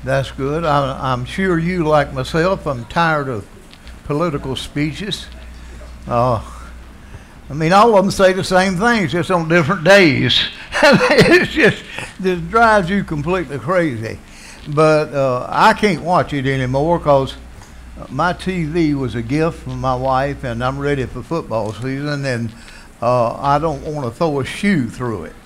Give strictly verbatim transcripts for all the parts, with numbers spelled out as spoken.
That's good. I, I'm sure you, like myself, I'm tired of political speeches. Uh, I mean, all of them say the same things, just on different days. It's just, just drives you completely crazy. But uh, I can't watch it anymore because my T V was a gift from my wife, and I'm ready for football season, and uh, I don't want to throw a shoe through it.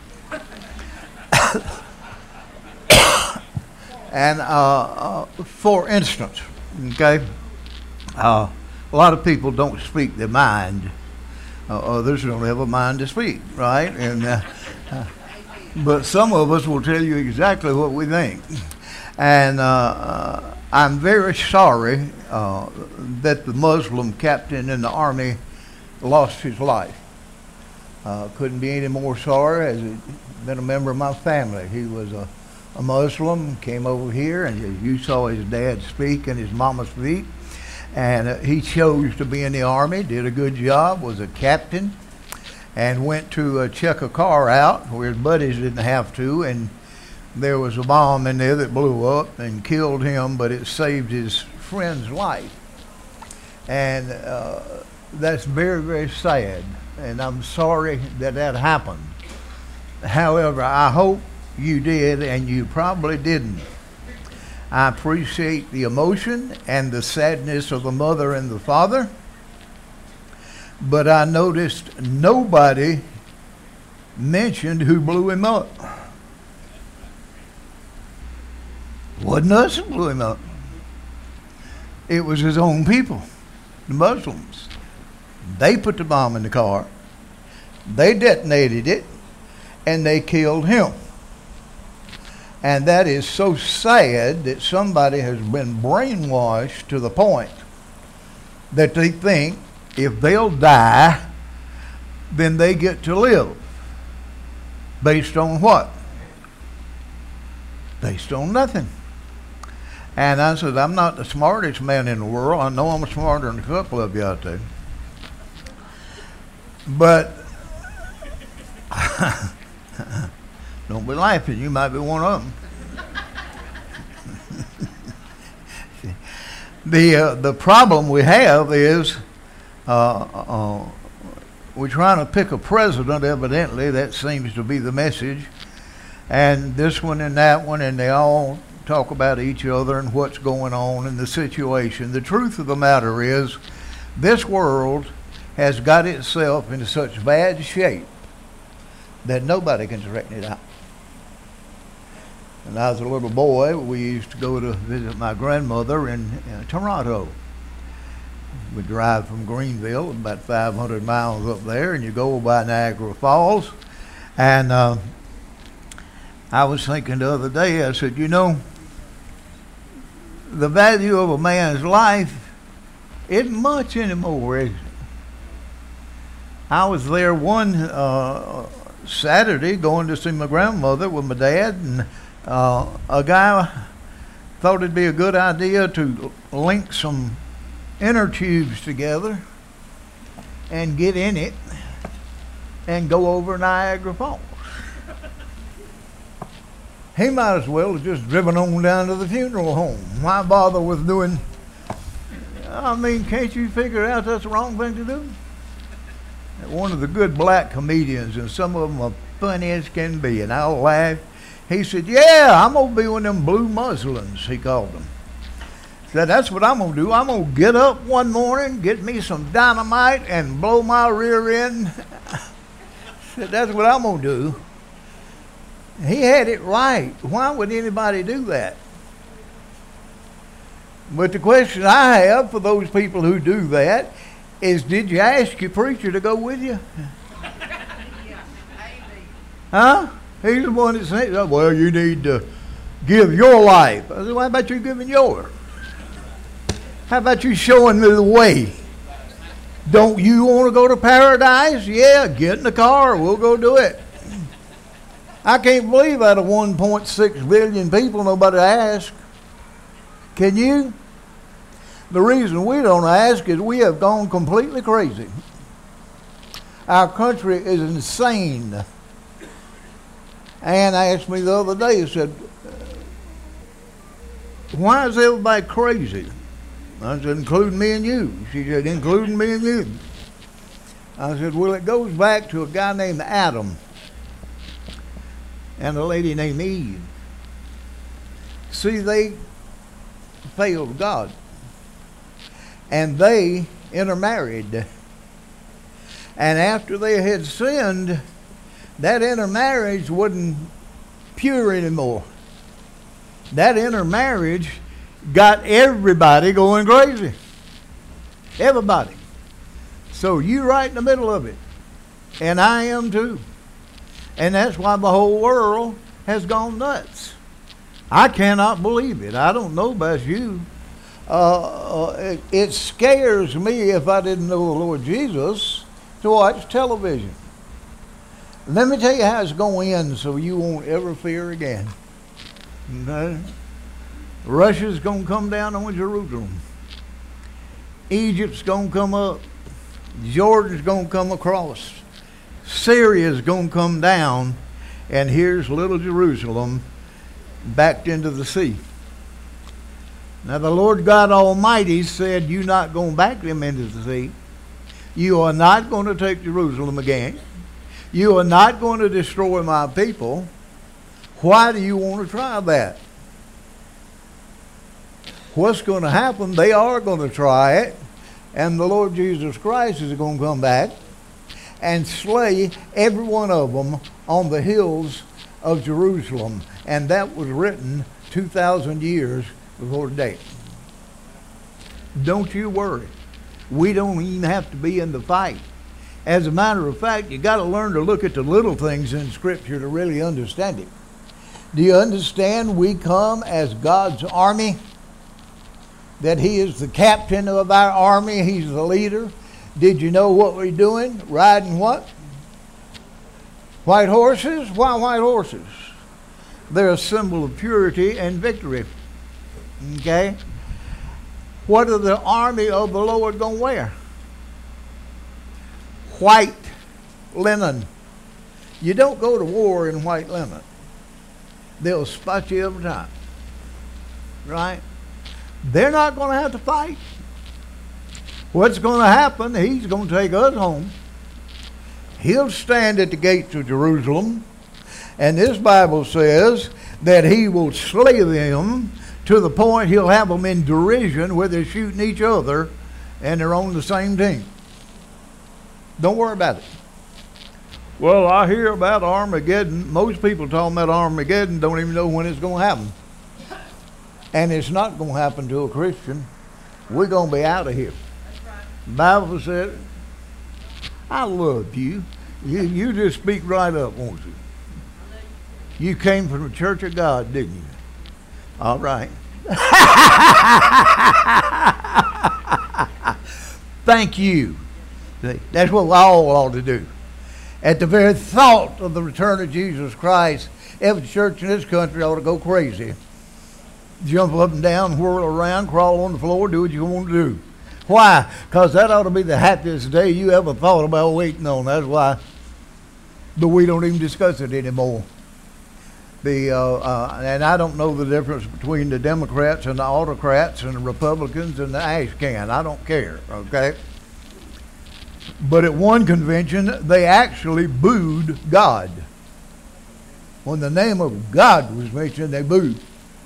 And uh, uh, for instance, okay, uh, a lot of people don't speak their mind. Uh, others don't have a mind to speak, right? And uh, uh, but some of us will tell you exactly what we think. And uh, uh, I'm very sorry uh, that the Muslim captain in the army lost his life. Uh, couldn't be any more sorry, as he'd been a member of my family. He was a A Muslim, came over here, and you saw his dad speak and his mama speak, and uh, he chose to be in the army, did a good job, was a captain, and went to uh, check a car out where his buddies didn't have to, and there was a bomb in there that blew up and killed him, but it saved his friend's life. And uh, that's very, very sad, and I'm sorry that that happened. However, I hope you did, and you probably didn't. I appreciate the emotion and the sadness of the mother and the father, but I noticed nobody mentioned who blew him up. Wasn't us who blew him up. It was his own people, the Muslims. They put the bomb in the car, they detonated it, and they killed him. And that is so sad that somebody has been brainwashed to the point that they think if they'll die, then they get to live. Based on what? Based on nothing. And I said, I'm not the smartest man in the world. I know I'm smarter than a couple of you out there. But don't be laughing. You might be one of them. the uh, the problem we have is uh, uh, we're trying to pick a president. Evidently, that seems to be the message. And this one and that one, and they all talk about each other and what's going on in the situation. The truth of the matter is, this world has got itself into such bad shape that nobody can straighten it out. When I was a little boy, we used to go to visit my grandmother in uh, Toronto. We drive from Greenville, about five hundred miles up there, and you go by Niagara Falls. And uh, I was thinking the other day, I said, you know, the value of a man's life isn't much anymore, is it? I was there one uh, Saturday going to see my grandmother with my dad, and uh, a guy thought it'd be a good idea to link some inner tubes together and get in it and go over Niagara Falls. He might as well have just driven on down to the funeral home. Why bother with doing? I mean, can't you figure out that's the wrong thing to do? One of the good black comedians, and some of them are funny as can be, and I'll laugh. He said, yeah, I'm going to be one of them blue Muslims, he called them. Said, that's what I'm going to do. I'm going to get up one morning, get me some dynamite, and blow my rear end. Said, that's what I'm going to do. He had it right. Why would anybody do that? But the question I have for those people who do that is, did you ask your preacher to go with you? Huh? He's the one that says, oh, well, you need to give your life. I said, why about you giving yours? How about you showing me the way? Don't you want to go to paradise? Yeah, get in the car. We'll go do it. I can't believe out of one point six billion people nobody asked. Can you? The reason we don't ask is we have gone completely crazy. Our country is insane. Ann asked me the other day, he said, why is everybody crazy? I said, including me and you. She said, including me and you. I said, well, it goes back to a guy named Adam and a lady named Eve. See, they failed God. And they intermarried. And after they had sinned, that intermarriage wasn't pure anymore. That intermarriage got everybody going crazy. Everybody. So you right in the middle of it. And I am too. And that's why the whole world has gone nuts. I cannot believe it. I don't know about you. Uh, it, it scares me, if I didn't know the Lord Jesus, to watch television. Let me tell you how it's going to end so you won't ever fear again. Okay? Russia's going to come down on Jerusalem. Egypt's going to come up. Jordan's going to come across. Syria's going to come down. And here's little Jerusalem backed into the sea. Now the Lord God Almighty said, you're not going to back them into the sea. You are not going to take Jerusalem again. You are not going to destroy my people. Why do you want to try that? What's going to happen? They are going to try it. And the Lord Jesus Christ is going to come back and slay every one of them on the hills of Jerusalem. And that was written two thousand years before today. Don't you worry. We don't even have to be in the fight. As a matter of fact, you got to learn to look at the little things in Scripture to really understand it. Do you understand we come as God's army? That He is the captain of our army. He's the leader. Did you know what we're doing? Riding what? White horses? Why white horses? They're a symbol of purity and victory. Okay? What are the army of the Lord going to wear? White linen. You don't go to war in white linen. They'll spot you every time. Right? They're not going to have to fight. What's going to happen? He's going to take us home. He'll stand at the gates of Jerusalem. And this Bible says that He will slay them to the point He'll have them in derision where they're shooting each other and they're on the same team. Don't worry about it. Well, I hear about Armageddon. Most people talking about Armageddon don't even know when it's going to happen. And it's not going to happen to a Christian. We're going to be out of here. The Bible said, I love you. You, you just speak right up, won't you? You came from the Church of God, didn't you? All right. Thank you. That's what we all ought to do. At the very thought of the return of Jesus Christ, every church in this country ought to go crazy. Jump up and down, whirl around, crawl on the floor, do what you want to do. Why? Because that ought to be the happiest day you ever thought about waiting on. That's why. But we don't even discuss it anymore. The uh, uh, and I don't know the difference between the Democrats and the autocrats and the Republicans and the ash can. I don't care, okay? But at one convention, they actually booed God. When the name of God was mentioned, they booed.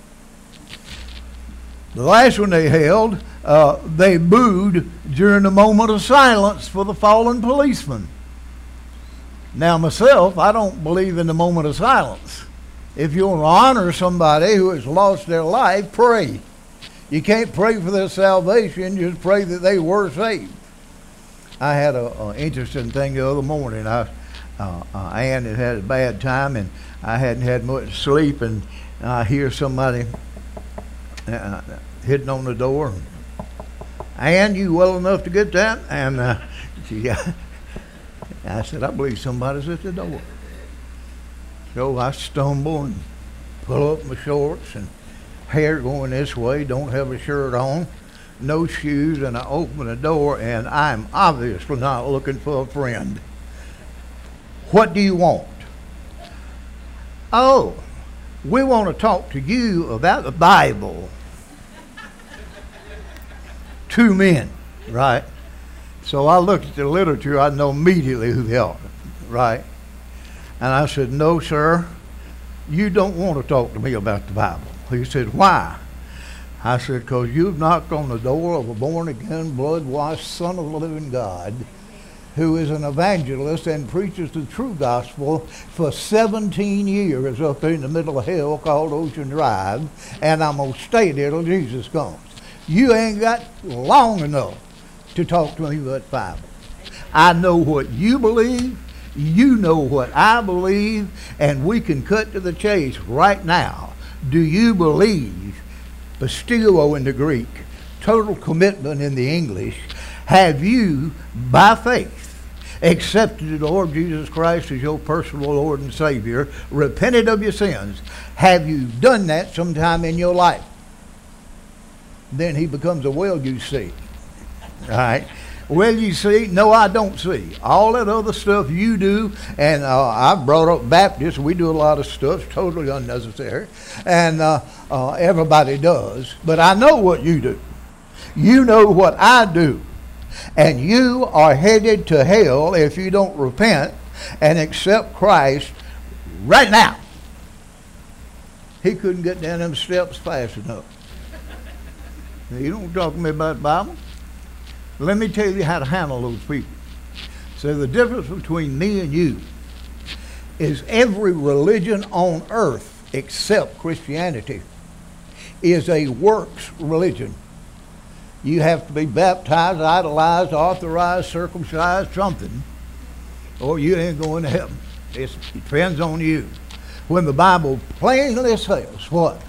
The last one they held, uh, they booed during the moment of silence for the fallen policeman. Now myself, I don't believe in the moment of silence. If you want to honor somebody who has lost their life, pray. You can't pray for their salvation, just pray that they were saved. I had an interesting thing the other morning. I, uh, uh, Ann had had a bad time, and I hadn't had much sleep, and I hear somebody uh, hitting on the door. Ann, you well enough to get that? And uh, she, I said, I believe somebody's at the door. So I stumble and pull up my shorts and hair going this way, don't have a shirt on, no shoes, and I open the door, and I'm obviously not looking for a friend. What do you want? Oh, we want to talk to you about the Bible. two men, right? So I looked at the literature, I know immediately who they are, right? And I said, no, sir, you don't want to talk to me about the Bible. He said, why? I said, because you've knocked on the door of a born-again, blood-washed Son of the living God who is an evangelist and preaches the true gospel for seventeen years up in the middle of hell called Ocean Drive, and I'm going to stay there till Jesus comes. You ain't got long enough to talk to me about the Bible. I know what you believe, you know what I believe, and we can cut to the chase right now. Do you believe, pisteuo in the Greek, total commitment in the English, have you, by faith, accepted the Lord Jesus Christ as your personal Lord and Savior, repented of your sins? Have you done that sometime in your life? Then he becomes a well you see. All right. Well, you see, no, I don't see. All that other stuff you do, and uh, I brought up Baptists. We do a lot of stuff, totally unnecessary, and uh, uh, everybody does. But I know what you do. You know what I do. And you are headed to hell if you don't repent and accept Christ right now. He couldn't get down them steps fast enough. You don't talk to me about the Bible. Let me tell you how to handle those people. So the difference between me and you is every religion on earth except Christianity is a works religion. You have to be baptized, idolized, authorized, circumcised, something, or you ain't going to heaven. It's, it depends on you. When the Bible plainly says what?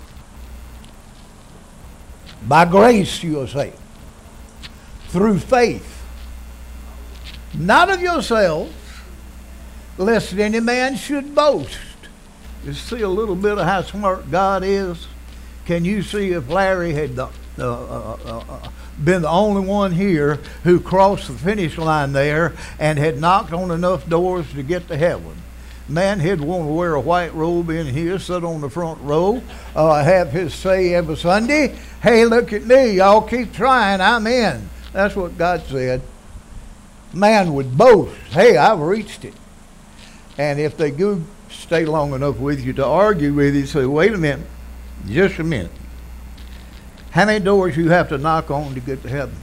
By grace you are saved. Through faith, not of yourselves, lest any man should boast. You see a little bit of how smart God is? Can you see if Larry had uh, uh, uh, been the only one here who crossed the finish line there and had knocked on enough doors to get to heaven? Man, he'd want to wear a white robe in here, sit on the front row, uh, have his say every Sunday. Hey, look at me. Y'all keep trying. I'm in. That's what God said. Man would boast, hey, I've reached it. And if they go stay long enough with you to argue with you, say, wait a minute, just a minute. How many doors you have to knock on to get to heaven?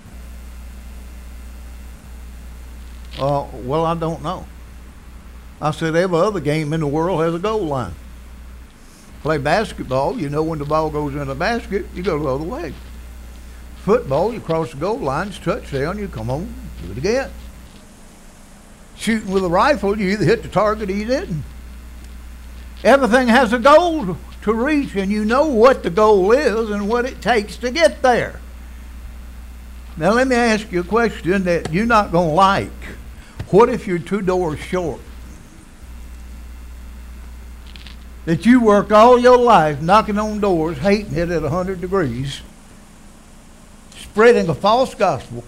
Uh, well, I don't know. I said every other game in the world has a goal line. Play basketball, you know when the ball goes in the basket, you go the other way. Football, you cross the goal line, it's touchdown, you come home, do it again. Shooting with a rifle, you either hit the target or you didn't. Everything has a goal to reach, and you know what the goal is and what it takes to get there. Now let me ask you a question that you're not going to like. What if you're two doors short? That you worked all your life knocking on doors, hating it at one hundred degrees, spreading a false gospel,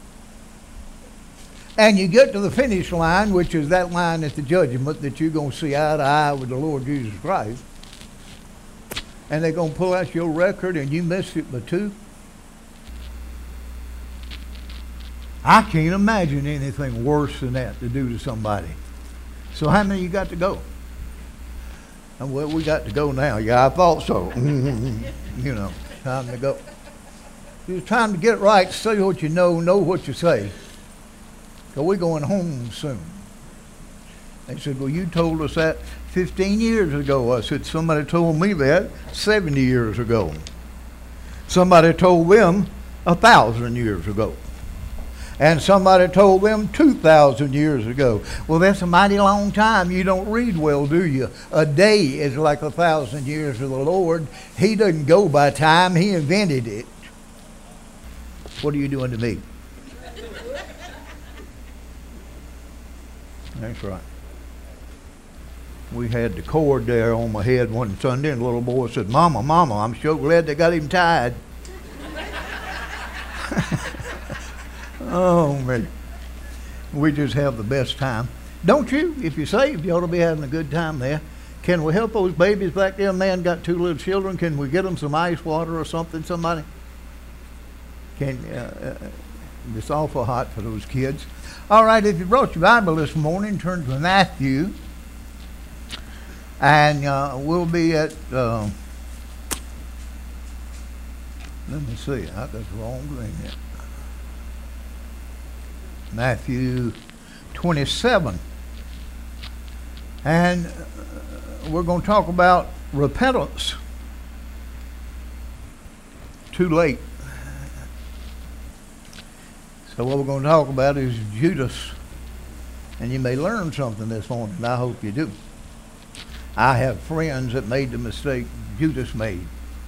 and you get to the finish line, which is that line at the judgment that you're going to see eye to eye with the Lord Jesus Christ, and they're going to pull out your record and you missed it by two. I can't imagine anything worse than that to do to somebody. So how many you got to go? And well, we got to go now. Yeah, I thought so. You know, time to go. It's time to get right, say what you know, know what you say. Because we're going home soon. They said, well, you told us that fifteen years ago. I said, somebody told me that seventy years ago. Somebody told them a thousand years ago. And somebody told them two thousand years ago. Well, that's a mighty long time. You don't read well, do you? A day is like a thousand years of the Lord. He doesn't go by time. He invented it. What are you doing to me? That's right. We had the cord there on my head one Sunday, and the little boy said, Mama, Mama, I'm so glad they got him tied. Oh, man. We just have the best time. Don't you? If you're saved, you ought to be having a good time there. Can we help those babies back there? Man got two little children. Can we get them some ice water or something, somebody? Can, uh, uh, it's awful hot for those kids. All right, if you brought your Bible this morning, turn to Matthew. And uh, we'll be at, uh, let me see, I got the wrong thing here. Matthew twenty-seven. And uh, we're going to talk about repentance. Too late. So what we're going to talk about is Judas. And you may learn something this morning, and I hope you do. I have friends that made the mistake Judas made.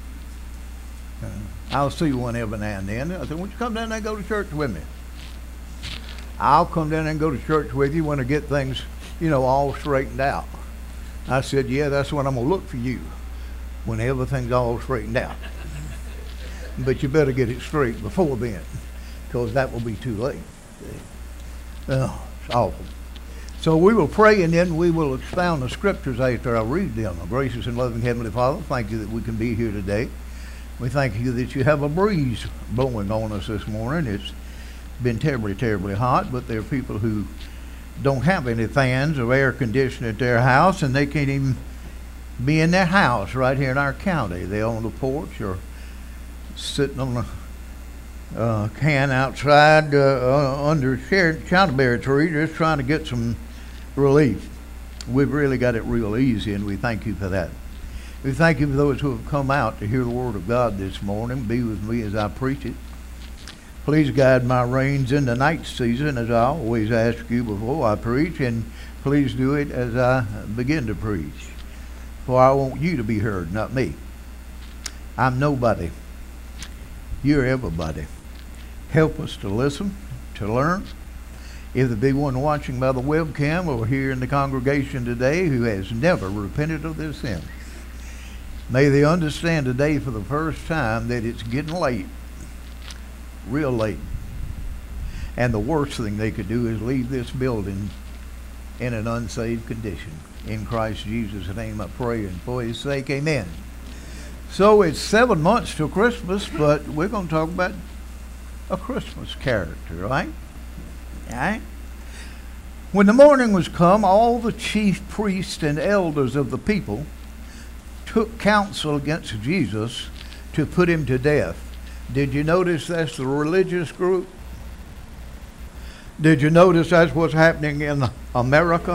Uh, I'll see one every now and then. I said, won't you come down there and go to church with me? I'll come down there and go to church with you when I get things, you know, all straightened out. I said, yeah, that's when I'm going to look for you, when everything's all straightened out. But you better get it straight before then, because that will be too late. Oh, it's awful. So we will pray, and then we will expound the scriptures after I read them. Our gracious and loving Heavenly Father, thank you that we can be here today. We thank you that you have a breeze blowing on us this morning. It's been terribly, terribly hot, but there are people who don't have any fans or air conditioning at their house, and they can't even be in their house right here in our county. They're on the porch or sitting on a uh, can outside uh, under a chinaberry tree just trying to get some relief. We've really got it real easy, and we thank you for that. We thank you for those who have come out to hear the Word of God this morning. Be with me as I preach it. Please guide my reins in the night season, as I always ask you before I preach, and please do it as I begin to preach. For I want you to be heard, not me. I'm nobody. You're everybody. Help us to listen, to learn. If there be one watching by the webcam or here in the congregation today who has never repented of their sins, may they understand today for the first time that it's getting late. Real late. And the worst thing they could do is leave this building in an unsaved condition. In Christ Jesus' name I pray, and for his sake, amen. So it's seven months till Christmas, but we're going to talk about a Christmas character, right? All right? When the morning was come, all the chief priests and elders of the people took counsel against Jesus to put him to death. Did you notice that's the religious group? Did you notice that's what's happening in America?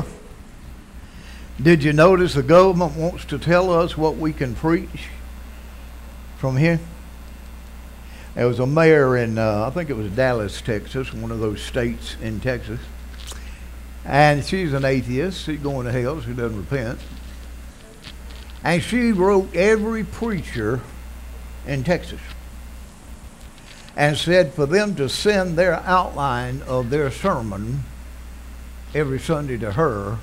Did you notice the government wants to tell us what we can preach from here? There was a mayor in, uh, I think it was Dallas, Texas, one of those states in Texas. And she's an atheist. She's going to hell. She doesn't repent. And she wrote every preacher in Texas and said for them to send their outline of their sermon every Sunday to her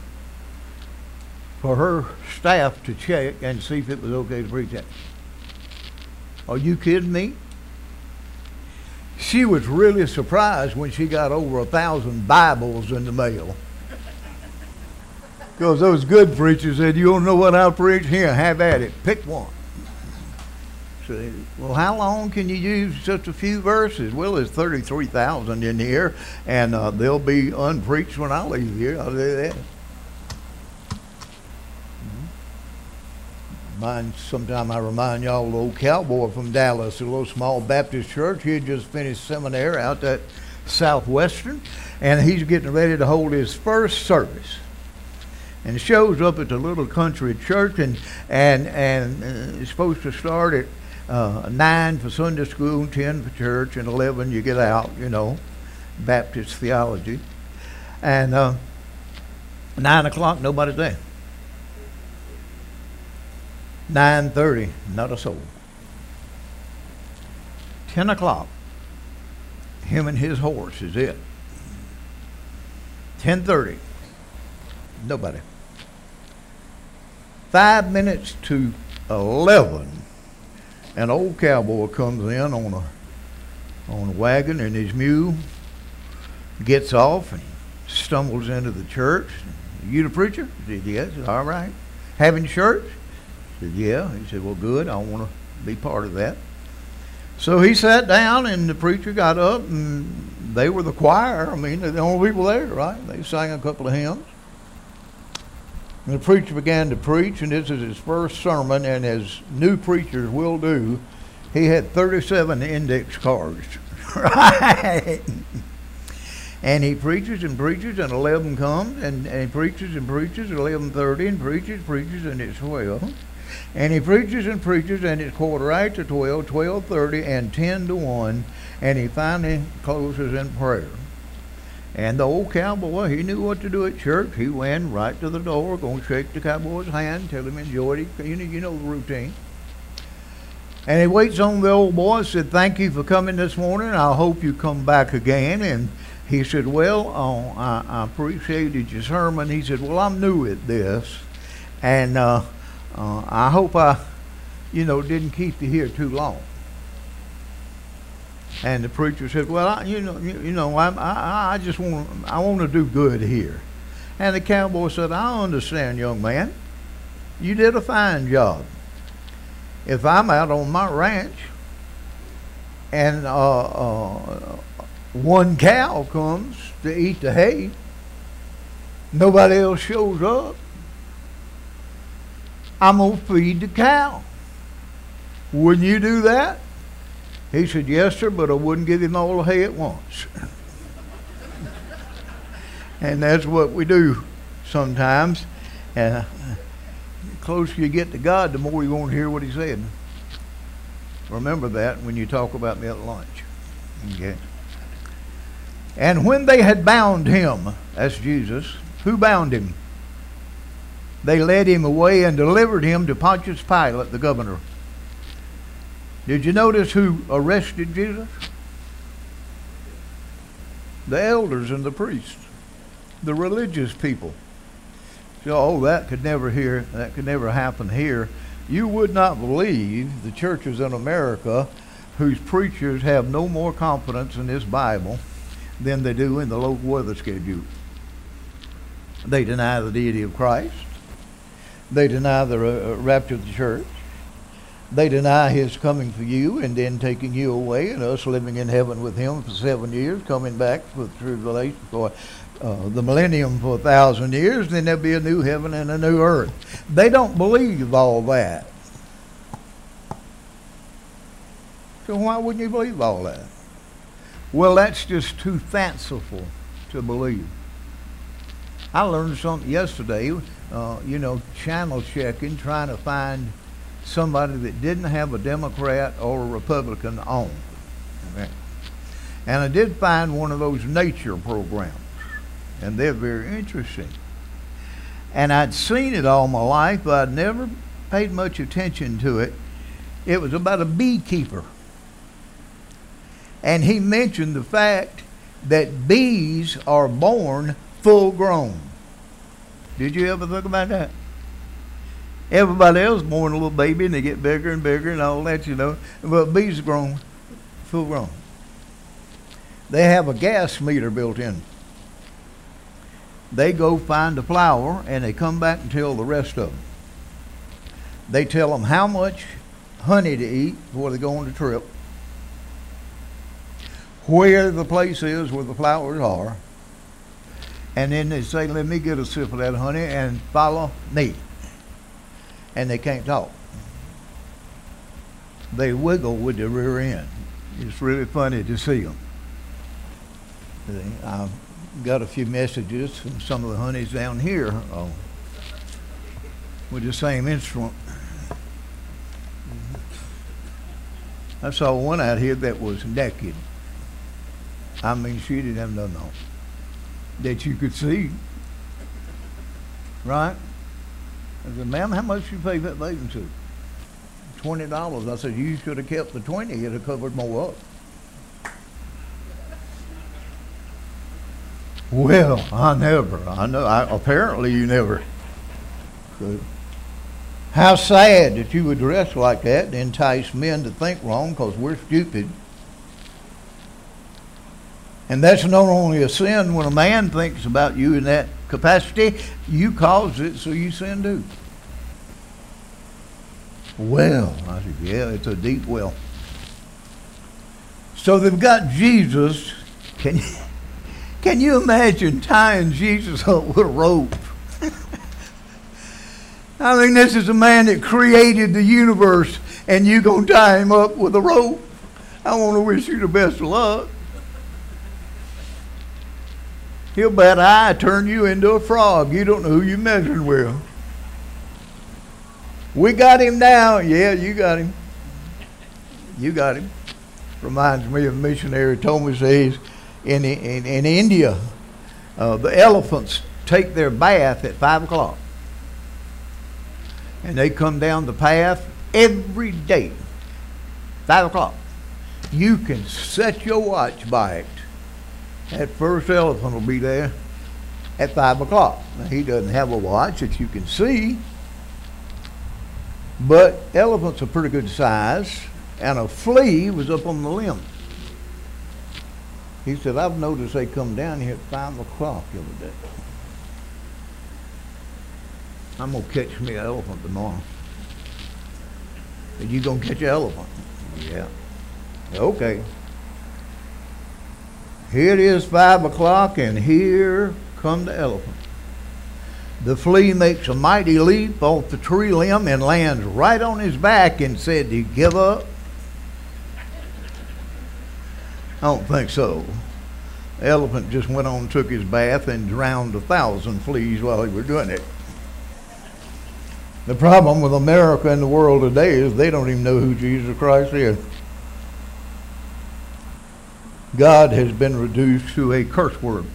for her staff to check and see if it was okay to preach that. Are you kidding me? She was really surprised when she got over a thousand Bibles in the mail. Because those good preachers said, you don't know what I'll preach? Here, have at it. Pick one. So, well, how long can you use such a few verses? Well, there's thirty-three thousand in here, and uh, they'll be unpreached when I leave here. I'll do that. Mine, sometime I remind y'all of the old cowboy from Dallas, a little small Baptist church. He had just finished seminary out at Southwestern, and he's getting ready to hold his first service. And shows up at the little country church, and and and uh, it's supposed to start at uh, nine for Sunday school, ten for church, and eleven you get out, you know, Baptist theology. And uh, nine o'clock, nobody's there. Nine thirty, not a soul. Ten o'clock, him and his horse is it. Ten thirty, nobody. Five minutes to eleven, an old cowboy comes in on a on a wagon and his mule, gets off and stumbles into the church. You the preacher? I said, yes. All right. Having church? I said, yeah. He said, well, good. I want to be part of that. So he sat down, and the preacher got up, and they were the choir. I mean, they're the only people there, right? They sang a couple of hymns. And the preacher began to preach, and this is his first sermon, and as new preachers will do, he had thirty-seven index cards, right? And he preaches and preaches, and eleven comes, and, and he preaches and preaches, eleven thirty, and preaches, preaches, and it's twelve. And he preaches and preaches, and it's quarter after twelve, twelve thirty, and ten to one, and he finally closes in prayer. And the old cowboy, he knew what to do at church. He went right to the door, going to shake the cowboy's hand, tell him enjoyed it. You know, you know the routine. And he waits on the old boy, said, "Thank you for coming this morning. I hope you come back again." And he said, "Well, uh, I, I appreciated your sermon." He said, "Well, I'm new at this, and uh, uh, I hope I, you know, didn't keep you here too long." And the preacher said, "Well, I, you know, you, you know, I, I, I just want, I want to do good here." And the cowboy said, "I understand, young man. You did a fine job. If I'm out on my ranch and uh, uh, one cow comes to eat the hay, nobody else shows up, I'm gonna feed the cow. Wouldn't you do that?" He said, "Yes, sir, but I wouldn't give him all the hay at once." And that's what we do sometimes. Uh, the closer you get to God, the more you want to hear what he said. Remember that when you talk about me at lunch. Okay. And when they had bound him, that's Jesus, who bound him? They led him away and delivered him to Pontius Pilate, the governor. Did you notice who arrested Jesus? The elders and the priests, the religious people. So, oh, that could never hear, that could never happen here. You would not believe the churches in America whose preachers have no more confidence in this Bible than they do in the local weather schedule. They deny the deity of Christ. They deny the uh, rapture of the church. They deny his coming for you and then taking you away, and us living in heaven with him for seven years, coming back for the tribulation for uh, the millennium for a thousand years, then there'll be a new heaven and a new earth. They don't believe all that. So why wouldn't you believe all that? Well, that's just too fanciful to believe. I learned something yesterday, uh, you know, channel checking, trying to find somebody that didn't have a Democrat or a Republican on. Okay. And I did find one of those nature programs, and they're very interesting. And I'd seen it all my life, but I'd never paid much attention to it. It was about a beekeeper. And he mentioned the fact that bees are born full grown. Did you ever think about that? Everybody else is born a little baby and they get bigger and bigger and all that, you know. But bees are grown, full grown. They have a gas meter built in. They go find the flower and they come back and tell the rest of them. They tell them how much honey to eat before they go on the trip, where the place is where the flowers are, and then they say, "Let me get a sip of that honey and follow me." And they can't talk. They wiggle with their rear end. It's really funny to see them. I've got a few messages from some of the honeys down here uh, with the same instrument. I saw one out here that was naked. I mean, she didn't have nothing on that you could see. Right? I said, "Ma'am, how much you pay that bathing suit?" twenty dollars. I said, "You should have kept the twenty. It'd have covered more up." Well, I never. I know. I, apparently you never. So, how sad that you would dress like that to entice men to think wrong, because we're stupid. And that's not only a sin when a man thinks about you in that capacity, you caused it, so you sin too. Well, I said, yeah, it's a deep well. So they've got Jesus. Can you, can you imagine tying Jesus up with a rope? I mean, this is a man that created the universe, and you gonna tie him up with a rope? I want to wish you the best of luck. He'll bet I turn you into a frog. You don't know who you're messing with. We got him now. Yeah, you got him. You got him. Reminds me of a missionary told me, says, in, in, in India, uh, the elephants take their bath at five o'clock. And they come down the path every day, five o'clock. You can set your watch by it. That first elephant will be there at five o'clock. Now, he doesn't have a watch that you can see, but elephants are pretty good size, and a flea was up on the limb. He said, I've noticed they come down here at five o'clock the other day. I'm going to catch me an elephant tomorrow. Are you going to catch an elephant? Yeah. Okay. Here it is, five o'clock, and here come the elephant. The flea makes a mighty leap off the tree limb and lands right on his back and said, do you give up? I don't think so. The elephant just went on and took his bath and drowned a thousand fleas while he was doing it. The problem with America and the world today is they don't even know who Jesus Christ is. God has been reduced to a curse word.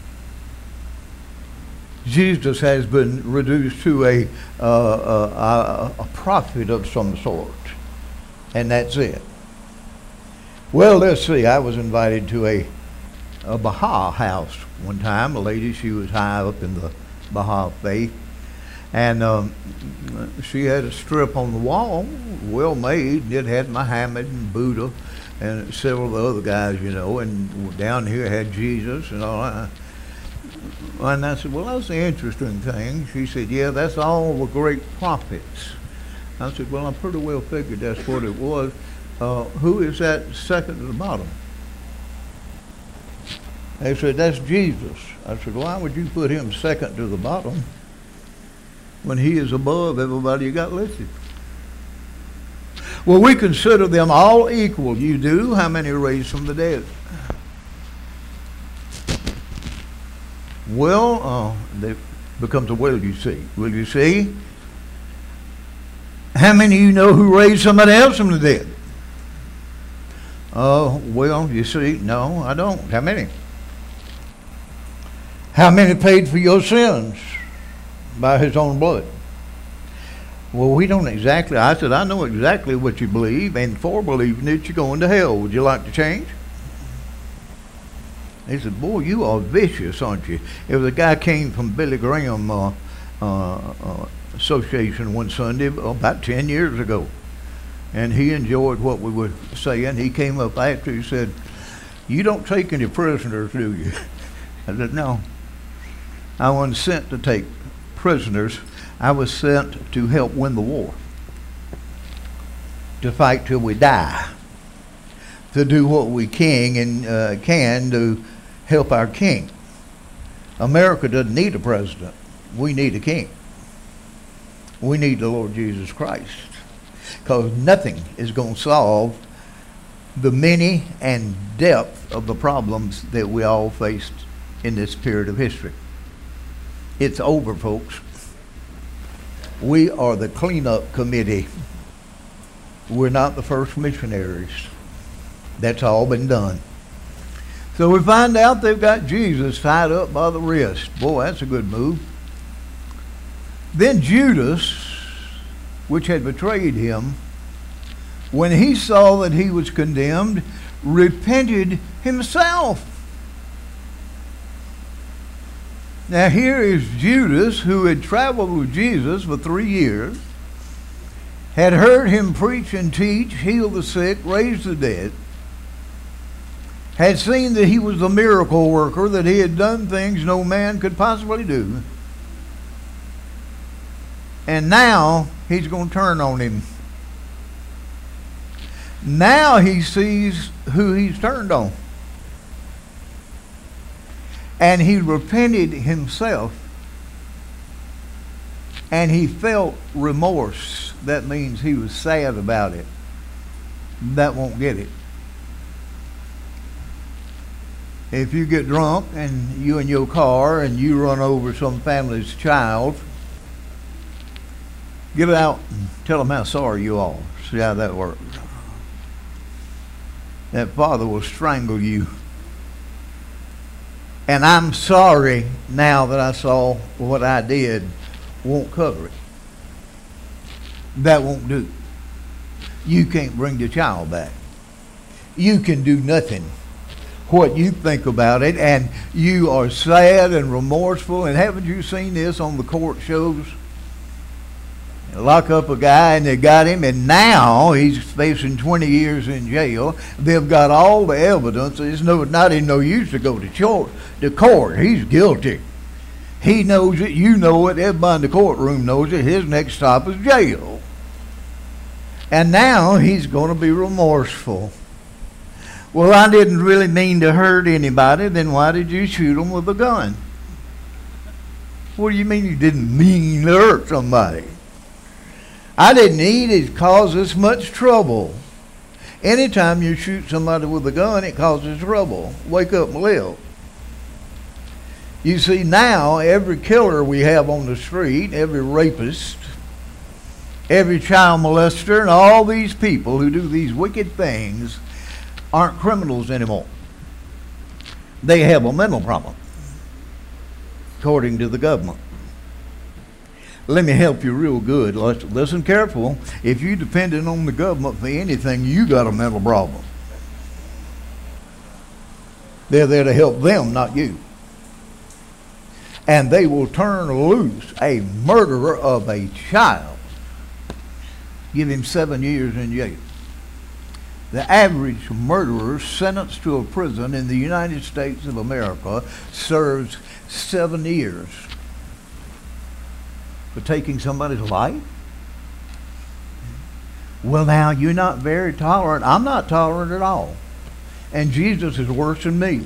Jesus has been reduced to a, uh, a, a prophet of some sort. And that's it. Well, let's see. I was invited to a, a Baha'i house one time. A lady, she was high up in the Baha'i faith. And um, she had a strip on the wall, well made. It had Muhammad and Buddha and several of the other guys, you know. And down here had Jesus and all that. And I said, well, that's the interesting thing. She said, yeah, that's all the great prophets. I said, well, I pretty well figured that's what it was. Uh, who is that second to the bottom? They said, that's Jesus. I said, why would you put him second to the bottom when he is above everybody you got listed? Well, we consider them all equal. You do? How many are raised from the dead? Well, uh, there becomes a will you see. Will you see? How many of you know who raised somebody else from the dead? Oh, uh, well, you see, no, I don't. How many? How many paid for your sins by his own blood? Well, we don't exactly. I said, I know exactly what you believe, and for believing it, you're going to hell. Would you like to change? He said, boy, you are vicious, aren't you? It was a guy came from Billy Graham uh, uh, uh, Association one Sunday about ten years ago. And he enjoyed what we were saying. He came up after, he said, you don't take any prisoners, do you? I said, no. I wasn't sent to take prisoners. I was sent to help win the war, to fight till we die, to do what we can and uh, can to help our king. America doesn't need a president. We need a king. We need the Lord Jesus Christ, because nothing is going to solve the many and depth of the problems that we all faced in this period of history. It's over, folks. We are the cleanup committee. We're not the first missionaries. That's all been done. So we find out they've got Jesus tied up by the wrist. Boy, that's a good move. Then Judas, which had betrayed him, when he saw that he was condemned, repented himself. Now here is Judas, who had traveled with Jesus for three years, had heard him preach and teach, heal the sick, raise the dead, had seen that he was a miracle worker, that he had done things no man could possibly do. And now he's going to turn on him. Now he sees who he's turned on. And he repented himself. And he felt remorse. That means he was sad about it. That won't get it. If you get drunk and you in your car and you run over some family's child, get out and tell them how sorry you are. See how that works. That father will strangle you. And I'm sorry now that I saw what I did won't cover it. That won't do. You can't bring the child back. You can do nothing. What you think about it, and you are sad and remorseful. And haven't you seen this on the court shows? They lock up a guy and they got him, and now he's facing twenty years in jail. They've got all the evidence. It's no, not even no use to go to court. To court. He's guilty. He knows it. You know it. Everybody in the courtroom knows it. His next stop is jail. And now he's going to be remorseful. Well, I didn't really mean to hurt anybody. Then why did you shoot him with a gun? What do you mean you didn't mean to hurt somebody? I didn't need it cause this much trouble. Anytime you shoot somebody with a gun, it causes trouble. Wake up and live. You see, now every killer we have on the street, every rapist, every child molester, and all these people who do these wicked things aren't criminals anymore. They have a mental problem, according to the government. Let me help you real good. Listen careful. If you're dependent on the government for anything, you got a mental problem. They're there to help them, not you. And they will turn loose a murderer of a child. Give him seven years in jail. The average murderer sentenced to a prison in the United States of America serves seven years for taking somebody's life. Well, now, you're not very tolerant. I'm not tolerant at all. And Jesus is worse than me.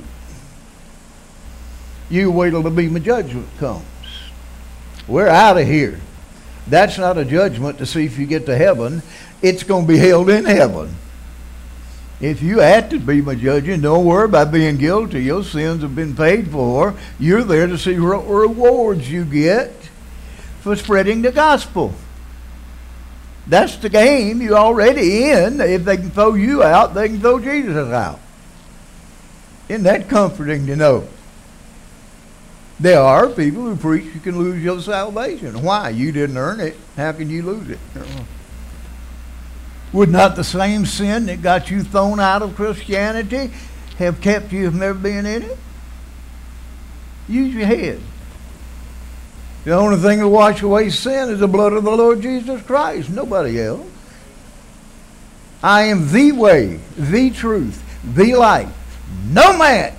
You wait till the beam of judgment comes. We're out of here. That's not a judgment to see if you get to heaven. It's going to be held in heaven. If you had to be my judging, don't worry about being guilty. Your sins have been paid for. You're there to see what rewards you get for spreading the gospel. That's the game you're already in. If they can throw you out, they can throw Jesus out. Isn't that comforting to know? There are people who preach you can lose your salvation. Why? You didn't earn it. How can you lose it? Would not the same sin that got you thrown out of Christianity have kept you from never being in it? Use your head. The only thing that wash away sin is the blood of the Lord Jesus Christ. Nobody else. I am the way, the truth, the life. No man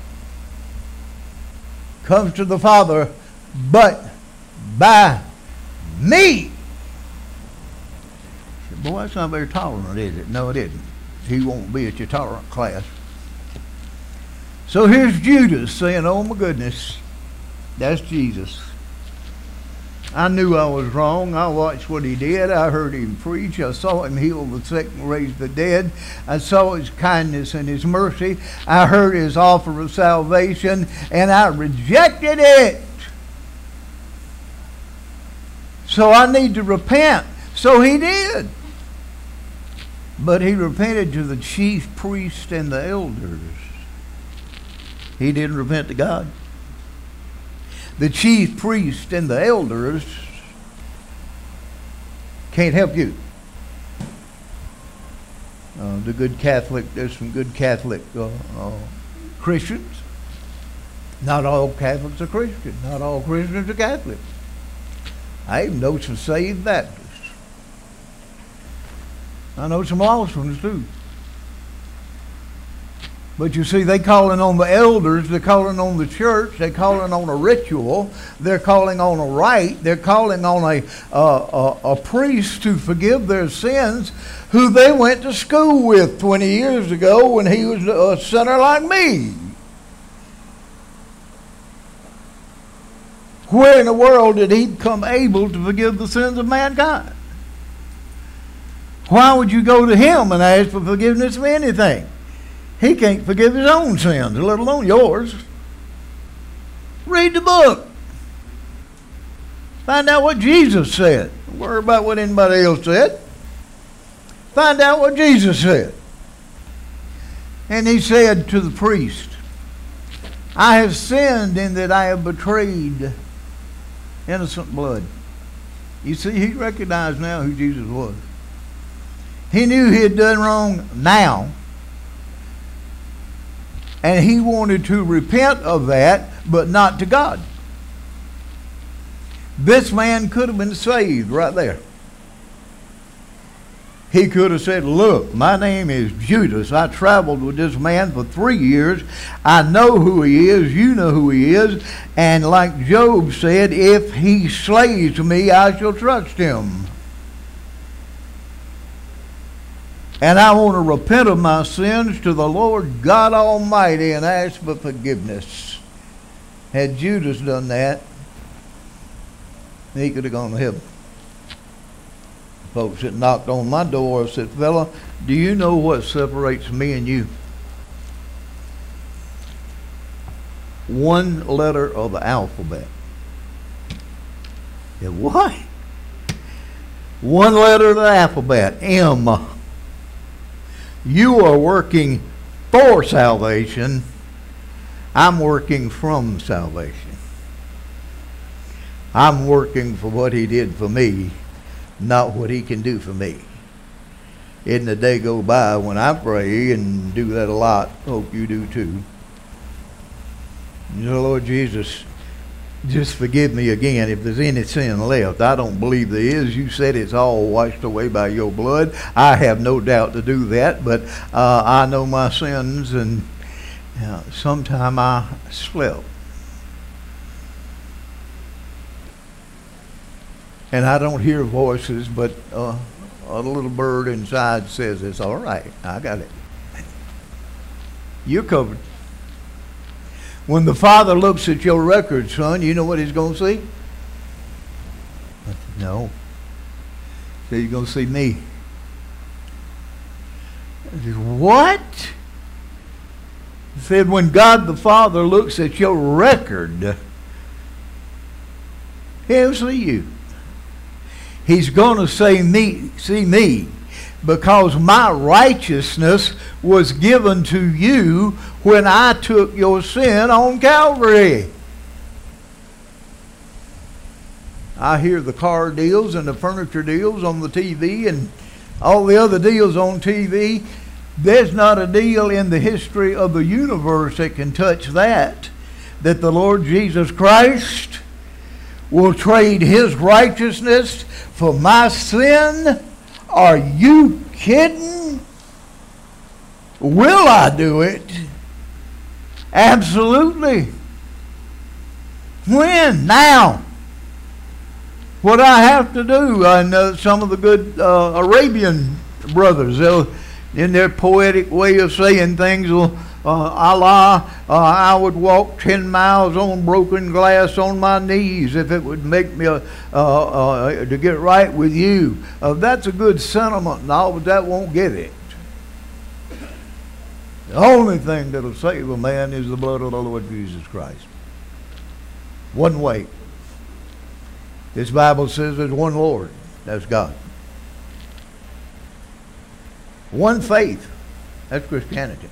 comes to the Father but by me. Boy, that's not very tolerant, is it? No, it isn't. He won't be at your tolerant class. So here's Judas saying, oh my goodness, that's Jesus. I knew I was wrong. I watched what he did. I heard him preach. I saw him heal the sick and raise the dead. I saw his kindness and his mercy. I heard his offer of salvation, and I rejected it. So I need to repent. So he did. But he repented to the chief priest and the elders. He didn't repent to God. The chief priest and the elders can't help you. Uh, the good Catholic, there's some good Catholic uh, uh, Christians. Not all Catholics are Christian. Not all Christians are Catholic. I even know some saved Baptists. I know some lost ones too. But you see, they calling on the elders, they're calling on the church, they're calling on a ritual, they're calling on a rite, they're calling on a, uh, a, a priest to forgive their sins who they went to school with twenty years ago when he was a sinner like me. Where in the world did he become able to forgive the sins of mankind? Why would you go to him and ask for forgiveness for anything? He can't forgive his own sins, let alone yours. Read the book. Find out what Jesus said. Don't worry about what anybody else said. Find out what Jesus said. And he said to the priest, I have sinned in that I have betrayed innocent blood. You see, he recognized now who Jesus was. He knew he had done wrong now. And he wanted to repent of that, but not to God. This man could have been saved right there. He could have said, look, my name is Judas. I traveled with this man for three years. I know who he is. You know who he is. And like Job said, if he slays me, I shall trust him. And I want to repent of my sins to the Lord God Almighty and ask for forgiveness. Had Judas done that, he could have gone to heaven. Folks that knocked on my door said, fella, do you know what separates me and you? One letter of the alphabet. Yeah, what? One letter of the alphabet, M. You are working for salvation. I'm working from salvation. I'm working for what he did for me, not what he can do for me. Isn't the day go by when I pray and do that a lot? Hope you do too. You know, Lord Jesus, just forgive me again if there's any sin left. I don't believe there is. You said it's all washed away by your blood. I have no doubt to do that, but uh, I know my sins, and uh, sometime I slept. And I don't hear voices, but uh, a little bird inside says, it's all right. I got it. You're covered. When the Father looks at your record, son, you know what he's going to see? No. So he's going to see me. He says, what? He said, when God the Father looks at your record, he'll see you. He's going to say me, see me, because my righteousness was given to you when I took your sin on Calvary. I hear the car deals and the furniture deals on the T V and all the other deals on T V. There's not a deal in the history of the universe that can touch that, that the Lord Jesus Christ will trade his righteousness for my sin. Are you kidding? Will I do it? Absolutely. When? Now. What I have to do, I know some of the good uh, Arabian brothers, they'll, in their poetic way of saying things, will, uh, Allah, uh, I would walk ten miles on broken glass on my knees if it would make me uh, uh, to get right with you. Uh, that's a good sentiment, no, but that won't get it. The only thing that'll save a man is the blood of the Lord Jesus Christ. One way. This Bible says there's one Lord. That's God. One faith. That's Christianity.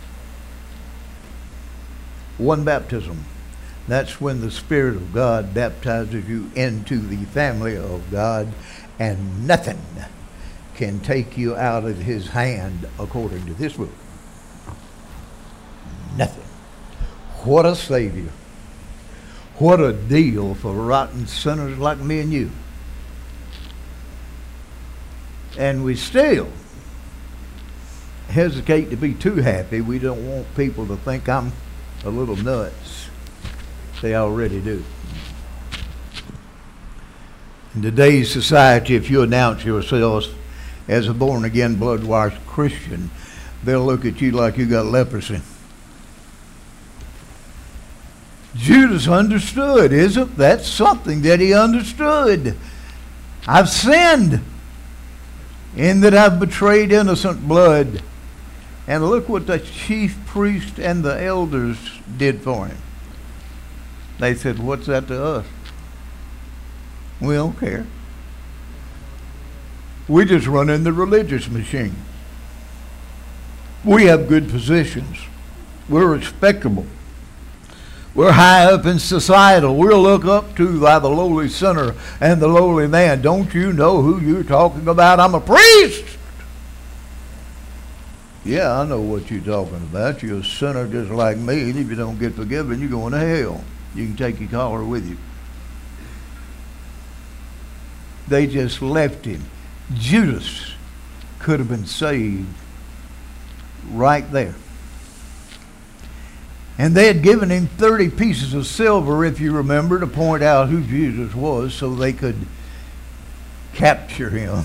One baptism. That's when the Spirit of God baptizes you into the family of God, and nothing can take you out of his hand according to this book. Nothing. What a Savior. What a deal for rotten sinners like me and you. And we still hesitate to be too happy. We don't want people to think I'm a little nuts. They already do. In today's society, if you announce yourselves as a born-again, blood-washed Christian, they'll look at you like you got leprosy. Judas understood, isn't that's something that he understood. I've sinned in that I've betrayed innocent blood. And look what the chief priest and the elders did for him. They said, what's that to us? We don't care. We just run in the religious machine. We have good positions. We're respectable. We're high up in societal. We'll look up to by the lowly sinner and the lowly man. Don't you know who you're talking about? I'm a priest. Yeah, I know what you're talking about. You're a sinner just like me, and if you don't get forgiven, you're going to hell. You can take your collar with you. They just left him. Judas could have been saved right there. And they had given him thirty pieces of silver, if you remember, to point out who Jesus was so they could capture him.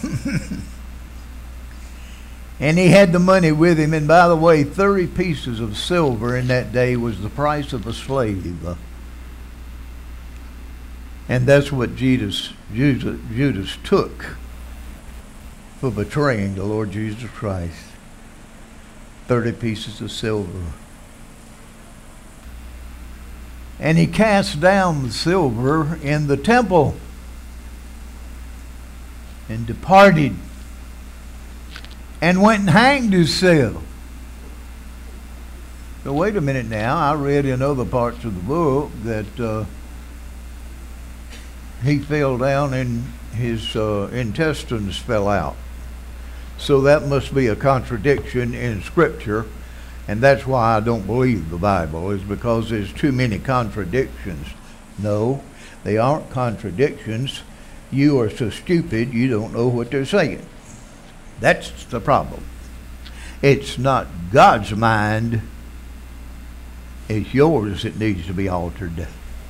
And he had the money with him. And by the way, thirty pieces of silver in that day was the price of a slave. And that's what Judas, Judas, Judas took for betraying the Lord Jesus Christ. thirty pieces of silver. And he cast down the silver in the temple and departed and went and hanged himself. So wait a minute now. I read in other parts of the book that uh, he fell down and his uh, intestines fell out. So that must be a contradiction in Scripture. And that's why I don't believe the Bible, is because there's too many contradictions. No, they aren't contradictions. You are so stupid you don't know what they're saying. That's the problem. It's not God's mind. It's yours that needs to be altered.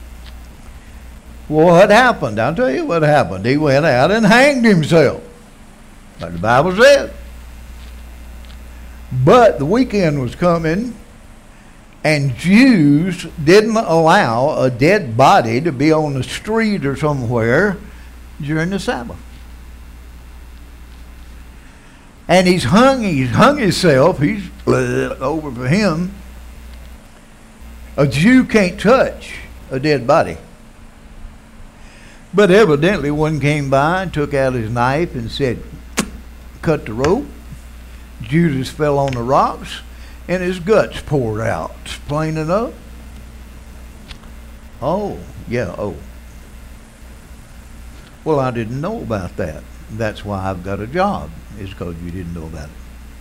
What happened? I'll tell you what happened. He went out and hanged himself, like the Bible said. But the weekend was coming, and Jews didn't allow a dead body to be on the street or somewhere during the Sabbath. And he's hung, he's hung himself, he's over for him. A Jew can't touch a dead body. But evidently one came by and took out his knife and said, cut the rope. Judas fell on the rocks and his guts poured out. Plain enough. Oh, yeah, oh. Well, I didn't know about that. That's why I've got a job, is because you didn't know about it.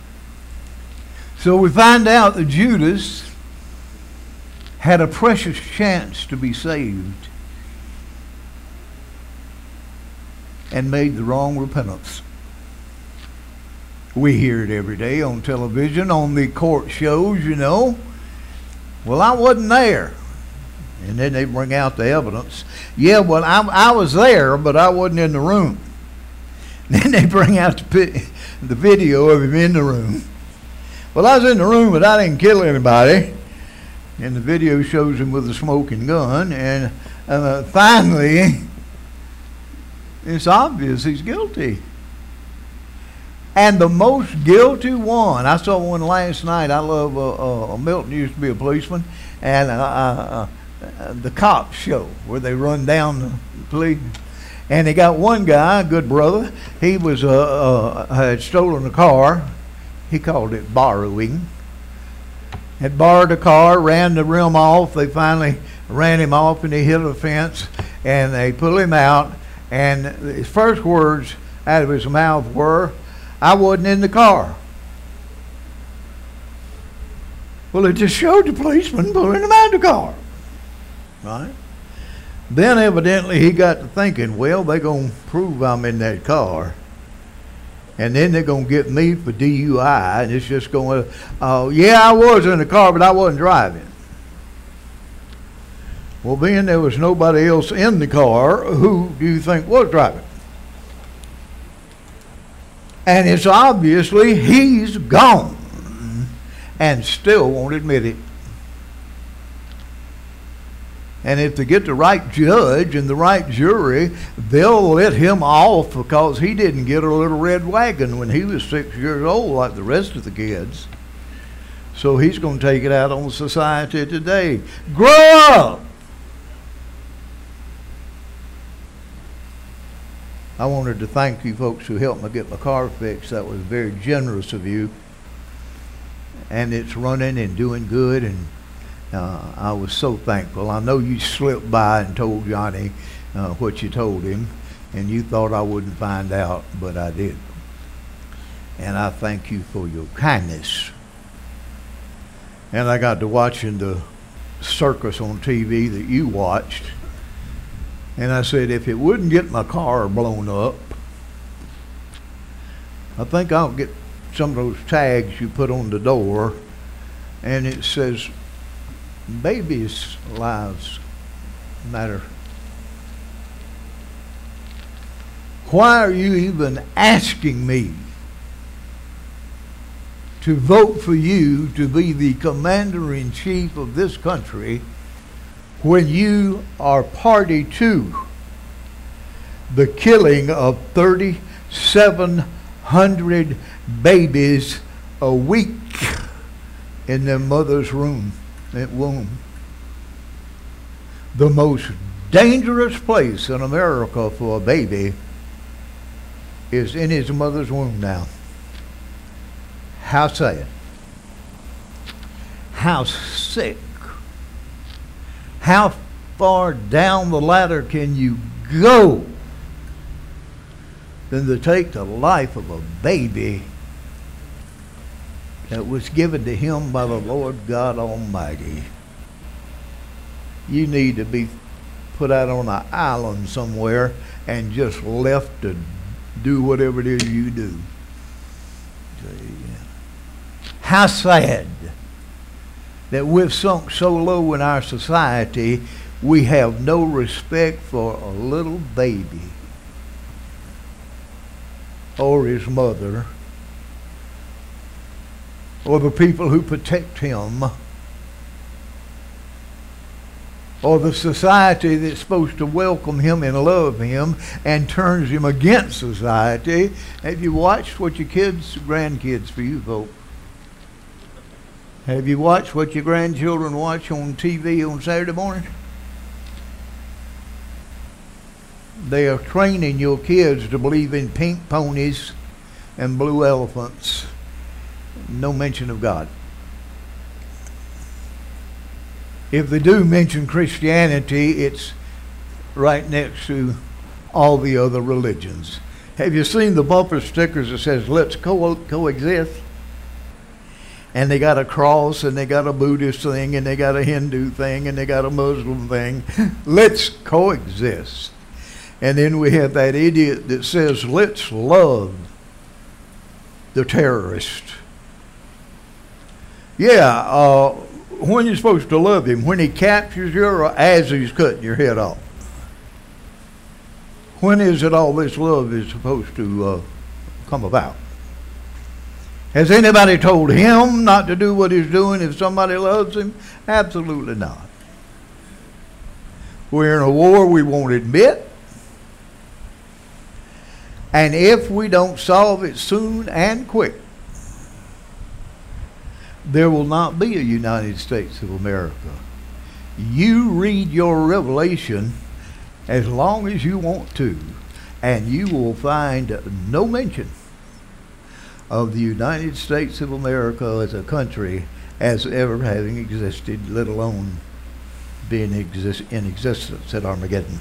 So we find out that Judas had a precious chance to be saved and made the wrong repentance. We hear it every day on television, on the court shows, you know. Well, I wasn't there. And then they bring out the evidence. Yeah, well, I, I was there, but I wasn't in the room. Then they bring out the, the video of him in the room. Well, I was in the room, but I didn't kill anybody. And the video shows him with a smoking gun. And uh, finally, it's obvious he's guilty. And the most guilty one, I saw one last night. I love, uh, uh, Milton used to be a policeman. And uh, uh, uh, the cop show where they run down the police. And they got one guy, a good brother. He was uh, uh, had stolen a car. He called it borrowing. Had borrowed a car, ran the rim off. They finally ran him off, and he hit a fence. And they pulled him out. And his first words out of his mouth were, "I wasn't in the car." Well, it just showed the policeman pulling him out of the car, right? Then evidently he got to thinking, well, they're going to prove I'm in that car. And then they're going to get me for D U I, and it's just going to, uh, yeah, I was in the car, but I wasn't driving. Well, being there was nobody else in the car, who do you think was driving? And it's obviously he's gone and still won't admit it. And if they get the right judge and the right jury, they'll let him off because he didn't get a little red wagon when he was six years old like the rest of the kids. So he's going to take it out on society today. Grow up! I wanted to thank you folks who helped me get my car fixed. That was very generous of you. And it's running and doing good, and uh, I was so thankful. I know you slipped by and told Johnny uh, what you told him, and you thought I wouldn't find out, but I did. And I thank you for your kindness. And I got to watching the circus on T V that you watched. And I said, if it wouldn't get my car blown up, I think I'll get some of those tags you put on the door, and it says, babies' lives matter. Why are you even asking me to vote for you to be the commander-in-chief of this country when you are party to the killing of thirty-seven hundred babies a week in their mother's room, that womb? The most dangerous place in America for a baby is in his mother's womb now. How sad. How sick. How far down the ladder can you go than to take the life of a baby that was given to him by the Lord God Almighty? You need to be put out on an island somewhere and just left to do whatever it is you do. How sad that we've sunk so low in our society, we have no respect for a little baby or his mother or the people who protect him or the society that's supposed to welcome him and love him and turns him against society. Have you watched what your kids, grandkids for you folks, have you watched what your grandchildren watch on T V on Saturday morning? They are training your kids to believe in pink ponies and blue elephants. No mention of God. If they do mention Christianity, it's right next to all the other religions. Have you seen the bumper stickers that says, let's co- coexist? And they got a cross, and they got a Buddhist thing, and they got a Hindu thing, and they got a Muslim thing. Let's coexist. And then we have that idiot that says, let's love the terrorist. Yeah, uh, when you're supposed to love him? When he captures you or as he's cutting your head off? When is it all this love is supposed to uh, come about? Has anybody told him not to do what he's doing if somebody loves him? Absolutely not. We're in a war we won't admit. And if we don't solve it soon and quick, there will not be a United States of America. You read your Revelation as long as you want to, and you will find no mention of the United States of America as a country as ever having existed, let alone being exist in existence at Armageddon.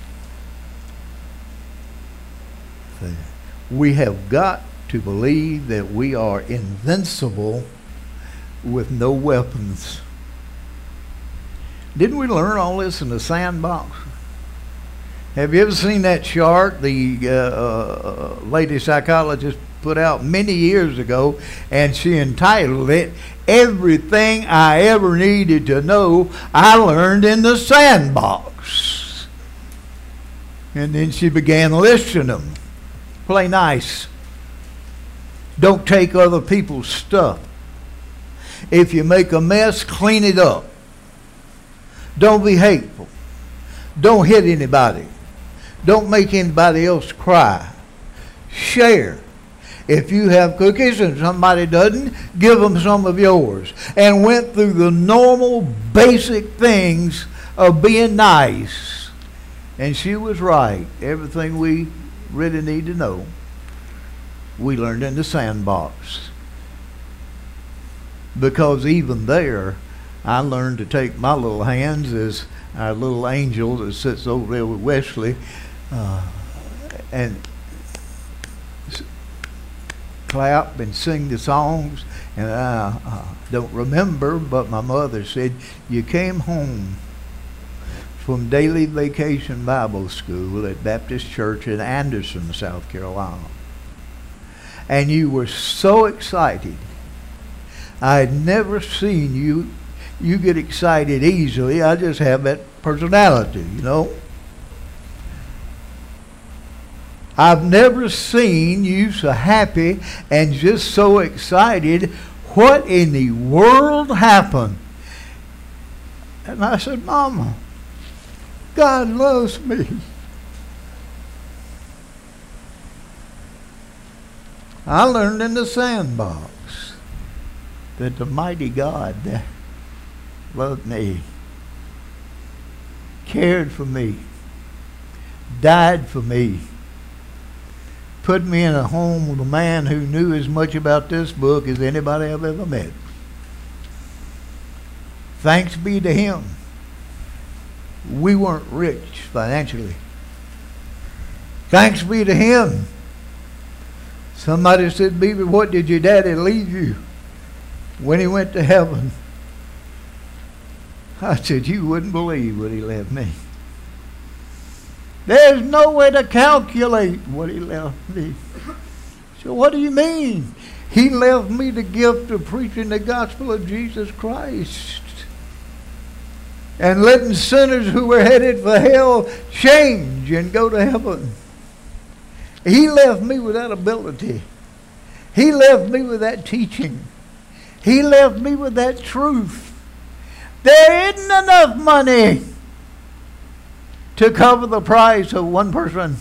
We have got to believe that we are invincible with no weapons. Didn't we learn all this in the sandbox? Have you ever seen that chart the uh, uh, lady psychologist put out many years ago, and she entitled it, Everything I Ever Needed to Know I Learned in the Sandbox. And then she began listing them. Play nice. Don't take other people's stuff. If you make a mess, clean it up. Don't be hateful. Don't hit anybody. Don't make anybody else cry. Share. If you have cookies and somebody doesn't, give them some of yours. And went through the normal, basic things of being nice. And she was right. Everything we really need to know, we learned in the Sandbox. Because even there, I learned to take my little hands as our little angel that sits over there with Wesley uh, and s- clap and sing the songs. And I uh, don't remember, but my mother said, you came home from daily vacation Bible school at Baptist Church in Anderson, South Carolina. And you were so excited. I had never seen you you get excited easily. I just have that personality, you know. I've never seen you so happy and just so excited. What in the world happened? And I said, Mama, God loves me. I learned in the Sandbox that the mighty God loved me, cared for me, died for me, put me in a home with a man who knew as much about this book as anybody I've ever met. Thanks be to him. We weren't rich financially. Thanks be to him. Somebody said, Beaver, what did your daddy leave you when he went to heaven? I said, you wouldn't believe what he left me. There's no way to calculate what he left me. So what do you mean? He left me the gift of preaching the gospel of Jesus Christ and letting sinners who were headed for hell change and go to heaven. He left me with that ability. He left me with that teaching. He left me with that truth. There isn't enough money to cover the price of one person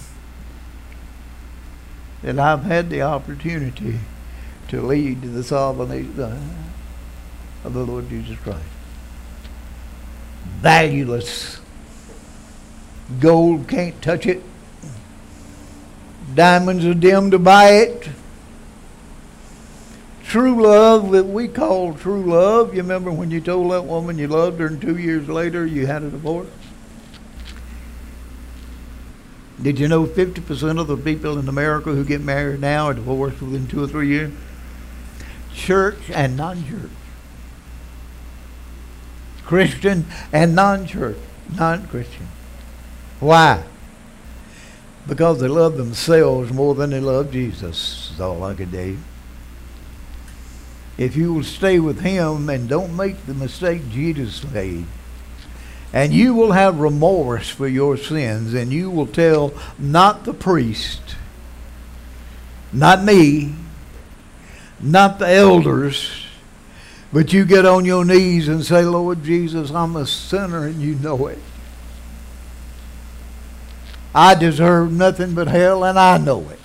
that I've had the opportunity to lead to the salvation of the Lord Jesus Christ. Valueless. Gold can't touch it. Diamonds are dim to buy it. True love that we call true love. You remember when you told that woman you loved her and two years later you had a divorce? Did you know fifty percent of the people in America who get married now are divorced within two or three years? Church and non-church. Christian and non-church. Non-Christian. Why? Because they love themselves more than they love Jesus. That's all I could tell you. If you will stay with him and don't make the mistake Jesus made, and you will have remorse for your sins, and you will tell not the priest, not me, not the elders, but you get on your knees and say, Lord Jesus, I'm a sinner and you know it. I deserve nothing but hell and I know it.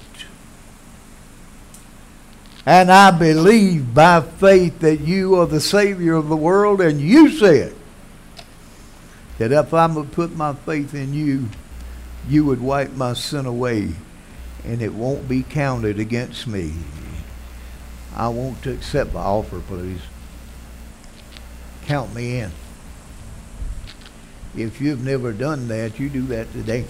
And I believe by faith that you are the Savior of the world, and you said that if I would put my faith in you, you would wipe my sin away and it won't be counted against me. I want to accept the offer, please. Count me in. If you've never done that, you do that today.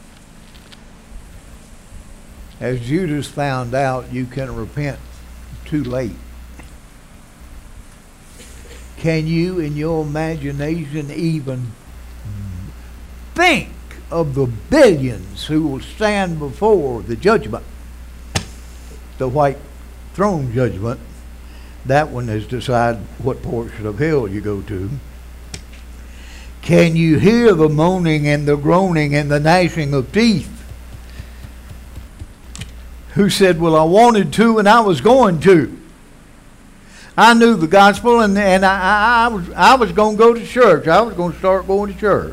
As Judas found out, you can repent too late. Can you, in your imagination, even think of the billions who will stand before the judgment the white throne judgment. That one is decide what portion of hell you go to. Can you hear the moaning and the groaning and the gnashing of teeth? Who said, well, I wanted to and I was going to. I knew the gospel and, and I, I, I was, I was going to go to church. I was going to start going to church.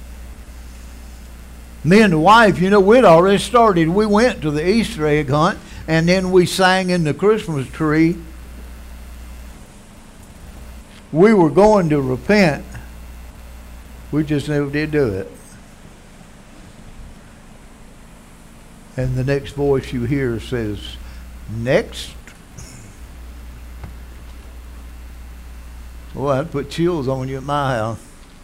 Me and the wife, you know, we'd already started. We went to the Easter egg hunt and then we sang in the Christmas tree. We were going to repent. We just never did do it. And the next voice you hear says, next. Well, I'd put chills on you at my house.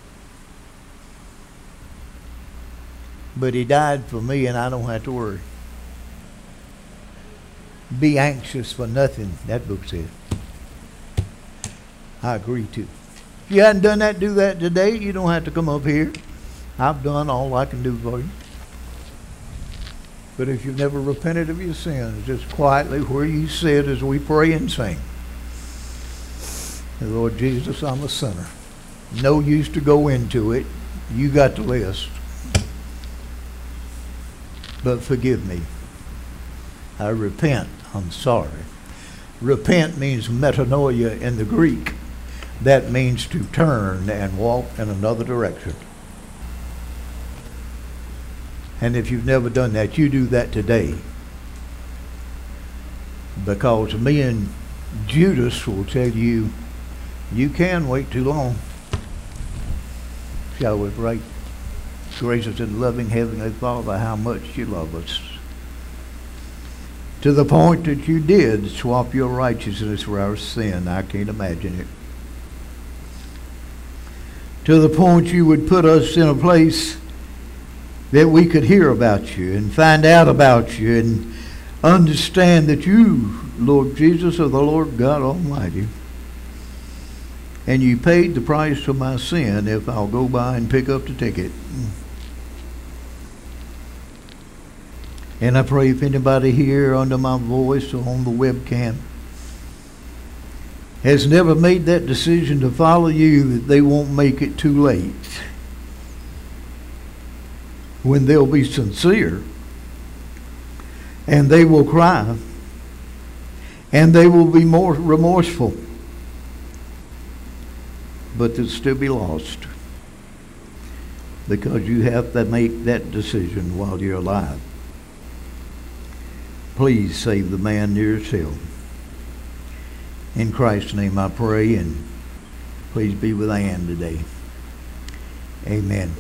But he died for me and I don't have to worry. Be anxious for nothing, that book says. I agree too. If you hadn't done that, do that today. You don't have to come up here. I've done all I can do for you. But if you've never repented of your sins, just quietly where you sit as we pray and sing. Lord Jesus, I'm a sinner. No use to go into it. You got the list. But forgive me. I repent. I'm sorry. Repent means metanoia in the Greek. That means to turn and walk in another direction. And if you've never done that, you do that today. Because me and Judas will tell you, you can wait too long. Shall we pray? Gracious and loving Heavenly Father, how much you love us. To the point that you did swap your righteousness for our sin. I can't imagine it. To the point you would put us in a place that we could hear about you and find out about you and understand that you, Lord Jesus, are the Lord God Almighty. And you paid the price for my sin if I'll go by and pick up the ticket. And I pray if anybody here under my voice or on the webcam has never made that decision to follow you, that they won't make it too late. When they'll be sincere and they will cry and they will be more remorseful, but they'll still be lost because you have to make that decision while you're alive. Please save the man nearest hell. In Christ's name I pray, and please be with Ann today. Amen.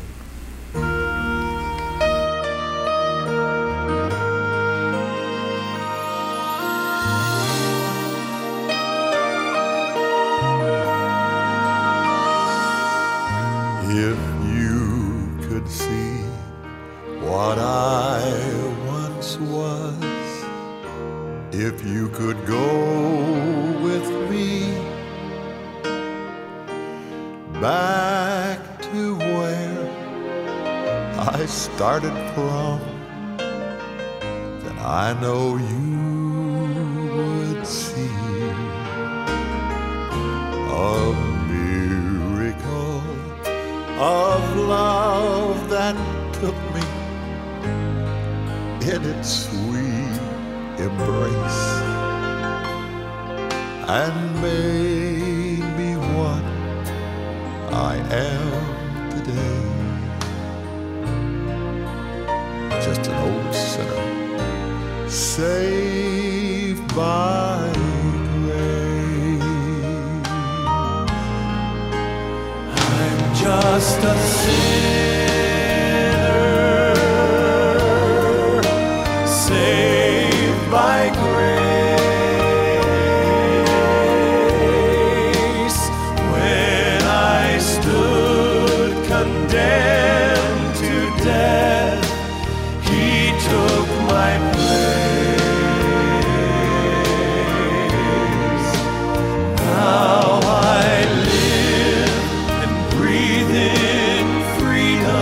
If you could see what I once was, if you could go with me back to where I started from, then I know you would see a miracle of love that took me in its sweet embrace and made me what I am today. Just an old sinner saved by grace. I'm just a sinner saved by grace. When I stood condemned to death, He took my place. Now I live and breathe in freedom.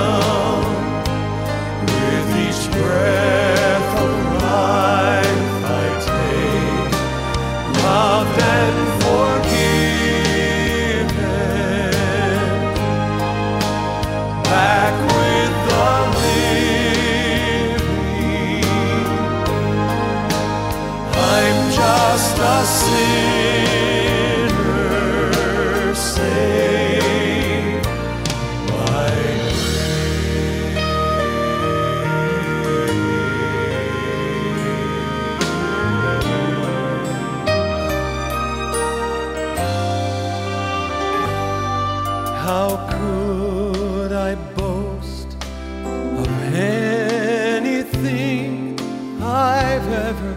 sinner saved by How could I boast of anything I've ever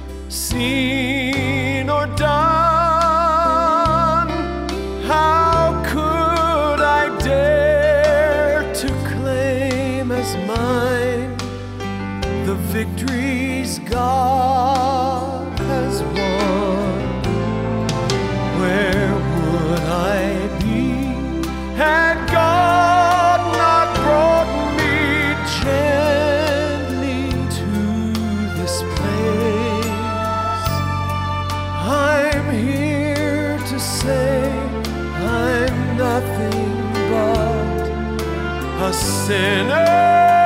seen or done? How could I dare to claim as mine the victories God has won? Where would I be had God not brought me gently to this place? I'm here to say I'm nothing but a sinner.